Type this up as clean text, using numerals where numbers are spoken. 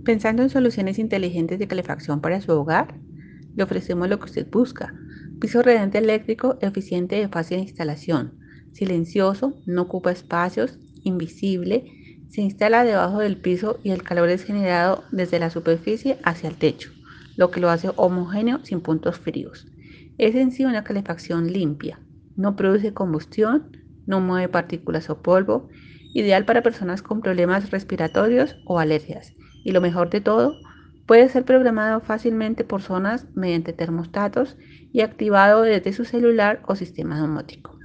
Pensando en soluciones inteligentes de calefacción para su hogar, le ofrecemos lo que usted busca. Piso radiante eléctrico eficiente de fácil instalación, silencioso, no ocupa espacios, invisible, se instala debajo del piso y el calor es generado desde la superficie hacia el techo, lo que lo hace homogéneo sin puntos fríos. Es en sí una calefacción limpia, no produce combustión, no mueve partículas o polvo, ideal para personas con problemas respiratorios o alergias. Y lo mejor de todo, puede ser programado fácilmente por zonas mediante termostatos y activado desde su celular o sistema domótico.